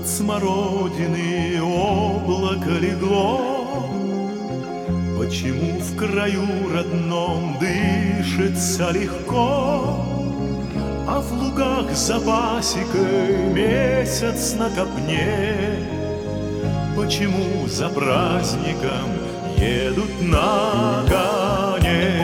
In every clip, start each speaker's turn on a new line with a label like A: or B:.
A: смородины облако легло. Почему в краю родном дышится легко, а в лугах за пасекой месяц на копне? Почему за праздником едут на коне?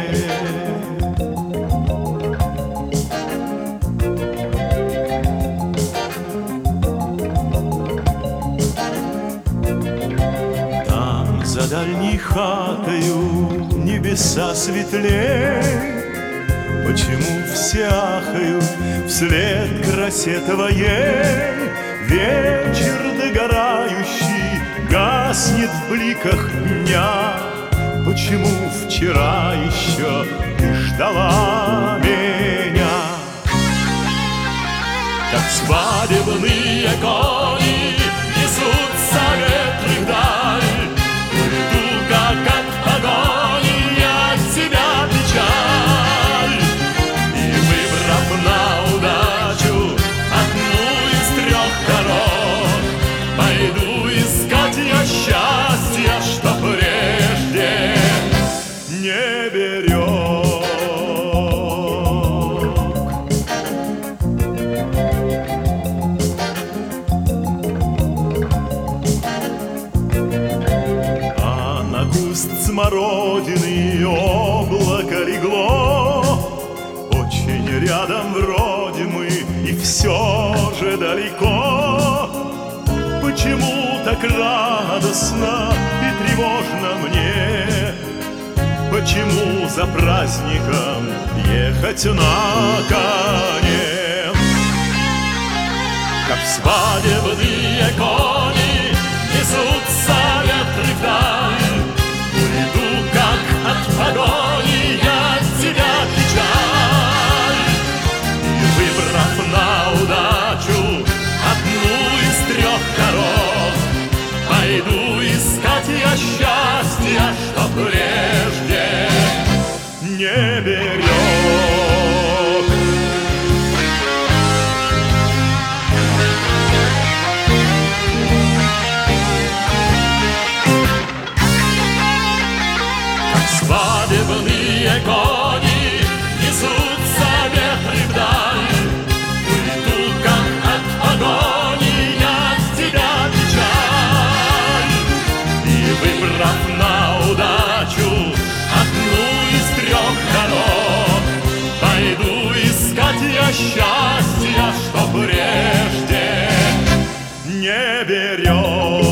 A: Там за дальней хатою небеса светлей. Почему все ахают вслед красе твоей? Вечер догорающий гаснет в бликах дня. Почему вчера еще ты ждала меня? Как свадебные кони несутся ветры вдаль, уйду, как от агонии, от тебя печаль. И выбрав на удачу одну из трех дорог, пойду искать я счастья, что прежде не берег. А на куст смородины облако легло. Очень рядом вроде мы, и все же далеко. Почему так радостно и тревожно мне? Почему за праздником ехать на коне? Как свадебные кони несутся ветры вдаль, уйду, как от погони, я от тебя печаль. И выбрав на удачу одну из трех дорог, пойду искать я счастья, что прежде не берег. Как свадебные кони несутся ветры вдаль, уйду, как от агонии, я от тебя печаль. И выбрав на удачу одну из трех дорог, пойду искать я счастья, что прежде не берег.